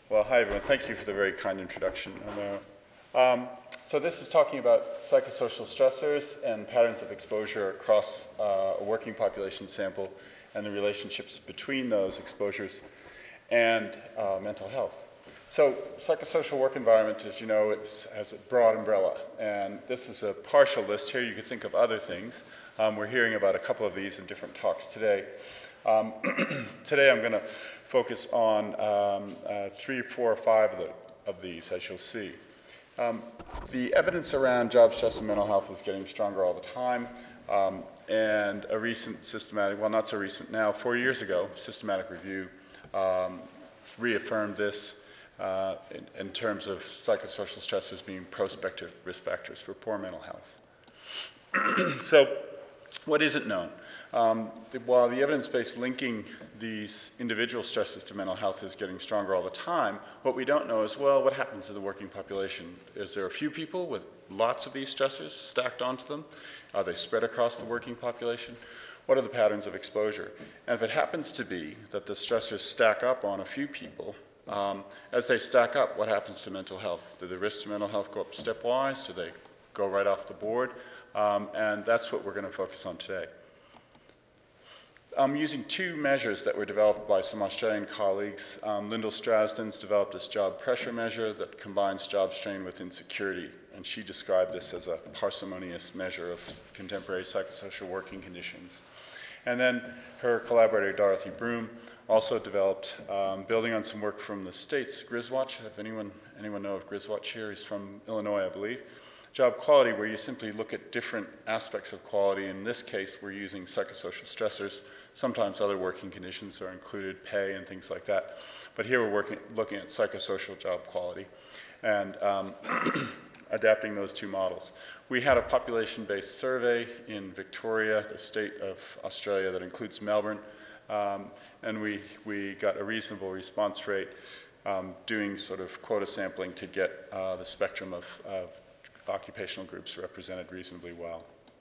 Well, hi everyone. Thank you for the very kind introduction. So this is talking about psychosocial stressors and patterns of exposure across a working population sample and the relationships between those exposures and mental health. So psychosocial work environment, as you know, has a broad umbrella, and this is a partial list here. You could think of other things. We're hearing about a couple of these in different talks today. Today I'm going to focus on 3, 4, or 5 of these, as you'll see. The evidence around job stress and mental health is getting stronger all the time, and a recent systematic, well, not so recent now, 4 years ago, systematic review reaffirmed this in terms of psychosocial stressors being prospective risk factors for poor mental health. So, what isn't known? While the evidence base linking these individual stresses to mental health is getting stronger all the time, what we don't know is, well, what happens to the working population? Is there a few people with lots of these stressors stacked onto them? Are they spread across the working population? What are the patterns of exposure? And if it happens to be that the stressors stack up on a few people, as they stack up, what happens to mental health? Do the risks to mental health go up stepwise? Do they go right off the board? And that's what we're going to focus on today. I'm using 2 measures that were developed by some Australian colleagues. Lyndall Strasden's developed this job pressure measure that combines job strain with insecurity, and she described this as a parsimonious measure of contemporary psychosocial working conditions. And then her collaborator, Dorothy Broom, also developed, building on some work from the States, GrisWatch. If anyone know of GrisWatch here? He's from Illinois, I believe. Job quality, where you simply look at different aspects of quality. In this case, we're using psychosocial stressors. Sometimes other working conditions are included, pay and things like that. But here we're looking at psychosocial job quality and adapting those 2 models. We had a population-based survey in Victoria, the state of Australia, that includes Melbourne, and we got a reasonable response rate doing sort of quota sampling to get the spectrum of occupational groups represented reasonably well.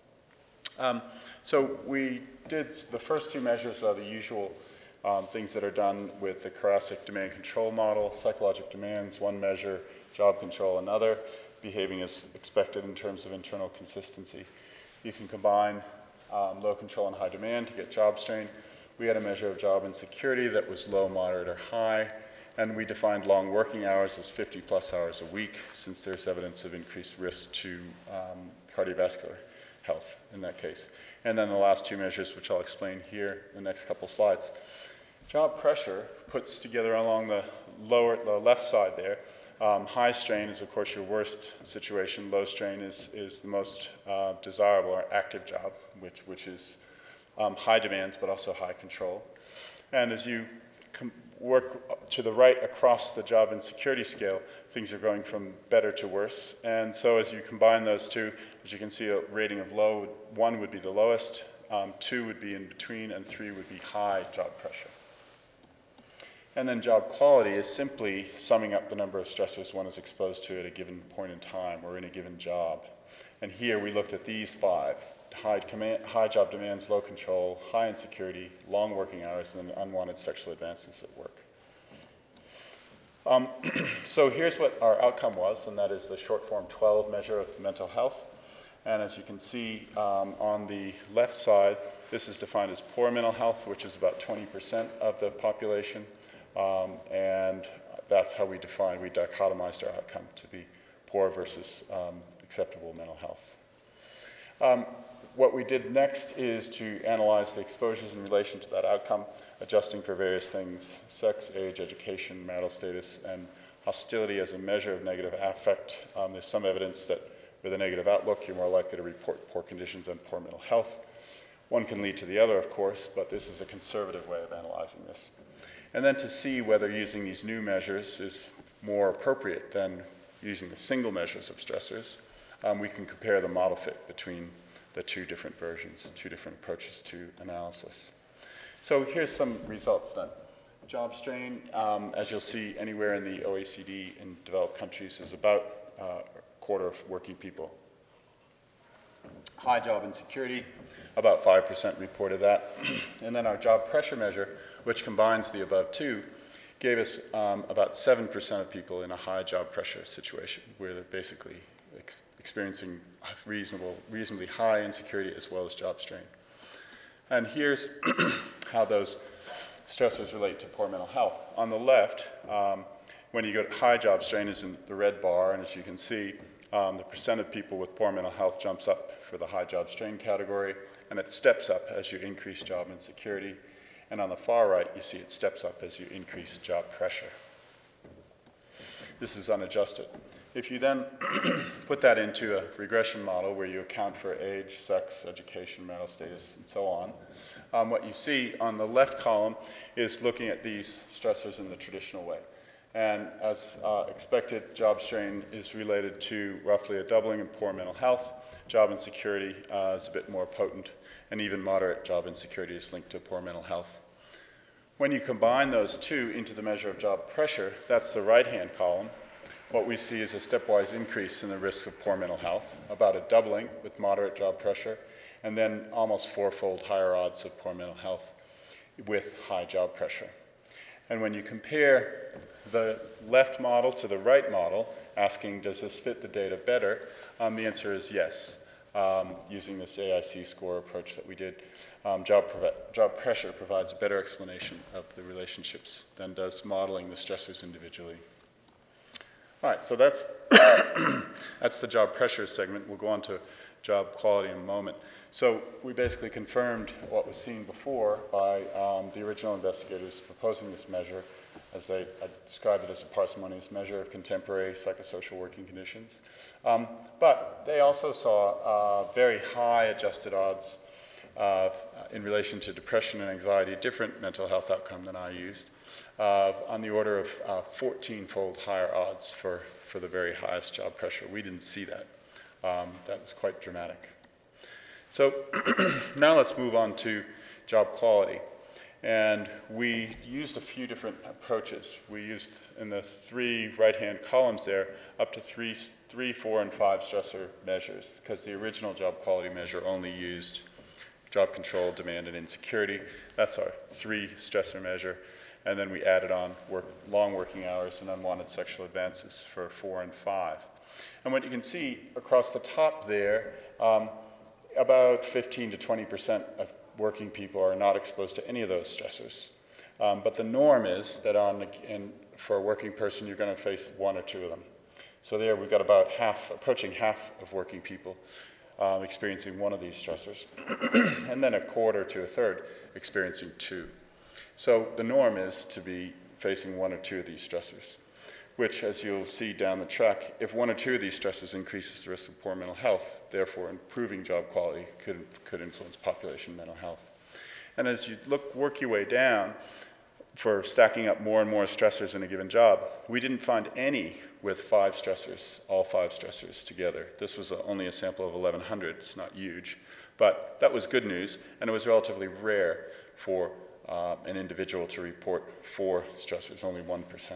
So we did, the first 2 measures are the usual things that are done with the Karasik demand control model, psychological demands, one measure, job control another, behaving as expected in terms of internal consistency. You can combine low control and high demand to get job strain. We had a measure of job insecurity that was low, moderate, or high. And we defined long working hours as 50 plus hours a week, since there's evidence of increased risk to cardiovascular health in that case. And then the last 2 measures, which I'll explain here in the next couple slides. Job pressure puts together along the left side there. High strain is, of course, your worst situation. Low strain is the most desirable or active job, which is high demands, but also high control. And as you work to the right across the job insecurity scale, things are going from better to worse. And so as you combine those 2, as you can see, a rating of low, 1 would be the lowest, 2 would be in between, and 3 would be high job pressure. And then job quality is simply summing up the number of stressors one is exposed to at a given point in time or in a given job. And here we looked at these 5. High job demands, low control, high insecurity, long working hours, and then unwanted sexual advances at work. So here's what our outcome was, and that is the short form 12 measure of mental health. And as you can see on the left side, this is defined as poor mental health, which is about 20% of the population. And that's how we dichotomized our outcome to be poor versus acceptable mental health. What we did next is to analyze the exposures in relation to that outcome, adjusting for various things: sex, age, education, marital status, and hostility as a measure of negative affect. There's some evidence that with a negative outlook, you're more likely to report poor conditions and poor mental health. One can lead to the other, of course, but this is a conservative way of analyzing this. And then to see whether using these new measures is more appropriate than using the single measures of stressors, we can compare the model fit between the 2 different versions, 2 different approaches to analysis. So here's some results then. Job strain, as you'll see anywhere in the OECD in developed countries, is about a quarter of working people. High job insecurity, about 5% reported that. And then our job pressure measure, which combines the above 2, gave us about 7% of people in a high job pressure situation, where they're basically experiencing reasonably high insecurity as well as job strain. And here's how those stressors relate to poor mental health. On the left, when you go to high job strain is in the red bar, and as you can see, the percent of people with poor mental health jumps up for the high job strain category, and it steps up as you increase job insecurity. And on the far right, you see it steps up as you increase job pressure. This is unadjusted. If you then put that into a regression model where you account for age, sex, education, marital status, and so on, what you see on the left column is looking at these stressors in the traditional way. And as expected, job strain is related to roughly a doubling in poor mental health. Job insecurity is a bit more potent, and even moderate job insecurity is linked to poor mental health. When you combine those two into the measure of job pressure, that's the right-hand column, what we see is a stepwise increase in the risk of poor mental health, about a doubling with moderate job pressure, and then almost fourfold higher odds of poor mental health with high job pressure. And when you compare the left model to the right model, asking does this fit the data better, the answer is yes. Using this AIC score approach that we did, job pressure provides a better explanation of the relationships than does modeling the stressors individually. All right, so that's, that's the job pressure segment. We'll go on to job quality in a moment. So we basically confirmed what was seen before by the original investigators proposing this measure, as I described it as a parsimonious measure of contemporary psychosocial working conditions. But they also saw very high adjusted odds in relation to depression and anxiety, a different mental health outcome than I used, on the order of 14-fold higher odds for the very highest job pressure. We didn't see that. That was quite dramatic. So now let's move on to job quality. And we used a few different approaches. We used, in the three right-hand columns there, up to three, 4, and 5 stressor measures, because the original job quality measure only used job control, demand, and insecurity. That's our 3 stressor measure. And then we added on long working hours and unwanted sexual advances for 4 and 5. And what you can see across the top there, about 15 to 20% of working people are not exposed to any of those stressors. But the norm is that for a working person, you're going to face 1 or 2 of them. So there we've got about approaching half of working people experiencing 1 of these stressors, and then a quarter to a third experiencing 2. So the norm is to be facing 1 or 2 of these stressors, which, as you'll see down the track, if 1 or 2 of these stressors increases the risk of poor mental health, therefore improving job quality could influence population mental health. And as you work your way down for stacking up more and more stressors in a given job, we didn't find any with 5 stressors, all 5 stressors together. This was only a sample of 1,100, it's not huge, but that was good news, and it was relatively rare for an individual to report 4 stressors, only 1%.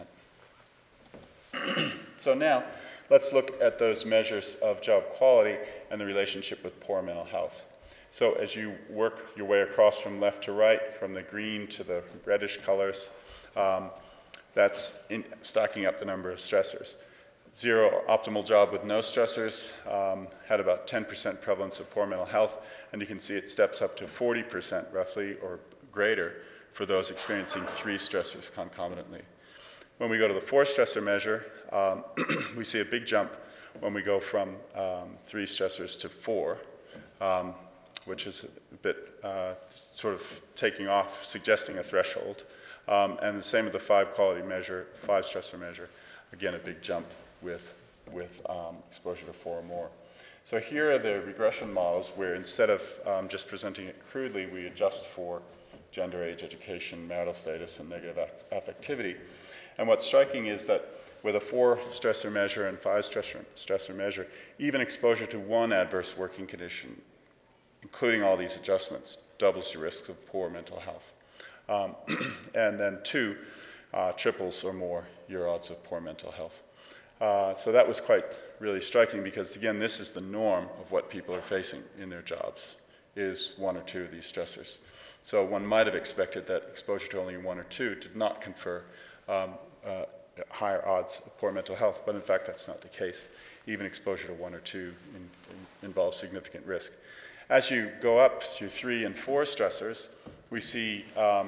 So now, let's look at those measures of job quality and the relationship with poor mental health. So as you work your way across from left to right, from the green to the reddish colors, that's stacking up the number of stressors. 0 optimal job with no stressors had about 10% prevalence of poor mental health, and you can see it steps up to 40% roughly, or greater, for those experiencing 3 stressors concomitantly. When we go to the 4 stressor measure, we see a big jump when we go from 3 stressors to 4, which is a bit sort of taking off, suggesting a threshold. And the same with the 5 stressor measure, again a big jump with exposure to 4 or more. So here are the regression models where instead of just presenting it crudely, we adjust for gender, age, education, marital status, and negative affectivity. And what's striking is that with a 4 stressor measure and 5 stressor measure, even exposure to 1 adverse working condition, including all these adjustments, doubles your risk of poor mental health. And then 2 triples or more your odds of poor mental health. So that was quite really striking because, again, this is the norm of what people are facing in their jobs, is 1 or 2 of these stressors. So one might have expected that exposure to only 1 or 2 did not confer higher odds of poor mental health, but in fact that's not the case. Even exposure to 1 or 2 involves significant risk. As you go up to 3 and 4 stressors, we see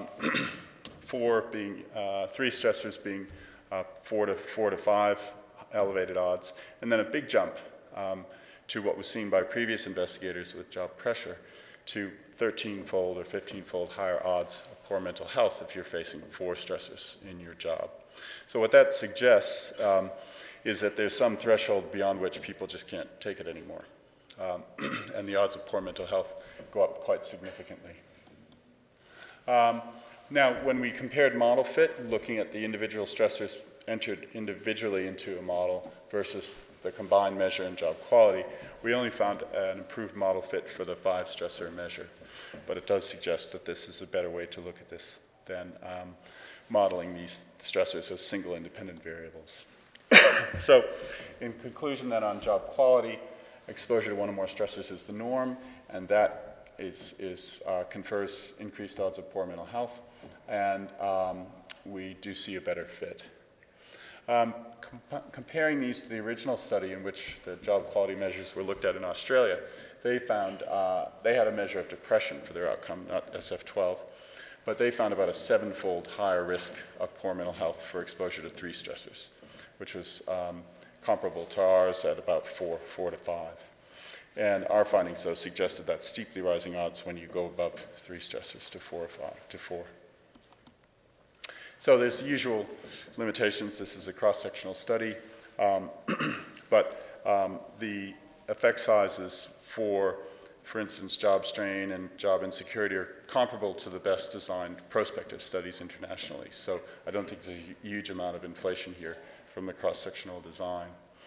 3 stressors being 4 to 5 elevated odds, and then a big jump to what was seen by previous investigators with job pressure to 13-fold or 15-fold higher odds of poor mental health if you're facing 4 stressors in your job. So what that suggests is that there's some threshold beyond which people just can't take it anymore. And the odds of poor mental health go up quite significantly. Now, when we compared model fit, looking at the individual stressors entered individually into a model versus the combined measure and job quality, we only found an improved model fit for the 5 stressor measure. But it does suggest that this is a better way to look at this than modeling these stressors as single independent variables. So, in conclusion then on job quality, exposure to 1 or more stressors is the norm, and that confers increased odds of poor mental health, and we do see a better fit. Comparing these to the original study in which the job quality measures were looked at in Australia, they found they had a measure of depression for their outcome, not SF-12, but they found about a 7-fold higher risk of poor mental health for exposure to 3 stressors, which was comparable to ours at about 4 to 5. And our findings, though, suggested that steeply rising odds when you go above 3 stressors to 4 or 5 to 4. So there's the usual limitations. This is a cross-sectional study, but the effect sizes for instance, job strain and job insecurity are comparable to the best designed prospective studies internationally. So I don't think there's a huge amount of inflation here from the cross-sectional design.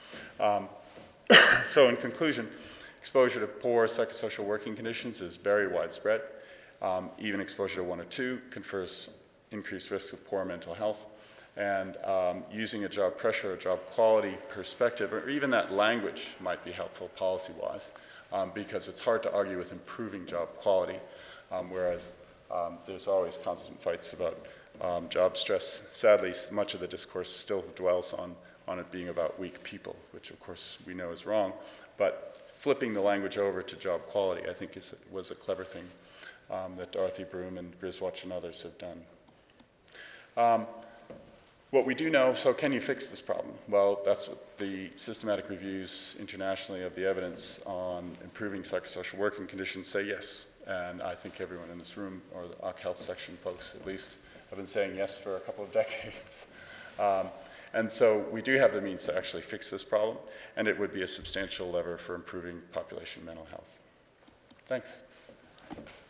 So in conclusion, exposure to poor psychosocial working conditions is very widespread. Even exposure to 1 or 2 confers increased risk of poor mental health. And using a job pressure or job quality perspective, or even that language might be helpful policy-wise, because it's hard to argue with improving job quality, whereas there's always constant fights about job stress. Sadly, much of the discourse still dwells on it being about weak people, which of course we know is wrong. But flipping the language over to job quality, I think was a clever thing that Dorothy Broom and Griswold and others have done. What we do know, so can you fix this problem? Well, that's what the systematic reviews internationally of the evidence on improving psychosocial working conditions say yes. And I think everyone in this room, or the OC Health section folks at least, have been saying yes for a couple of decades. And so we do have the means to actually fix this problem, and it would be a substantial lever for improving population mental health. Thanks.